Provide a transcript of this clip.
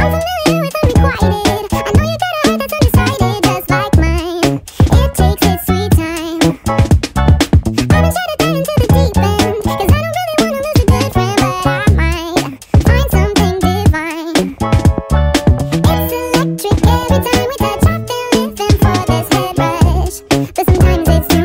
familiar with unrequited. I know you got a heart that's undecided, just like mine. It takes its sweet time. I've been shattered down into the deep end, 'cause I don't really wanna lose a good friend, but I might find something divine. It's electric every time we touch. I feel living for this head rush, but sometimes it's too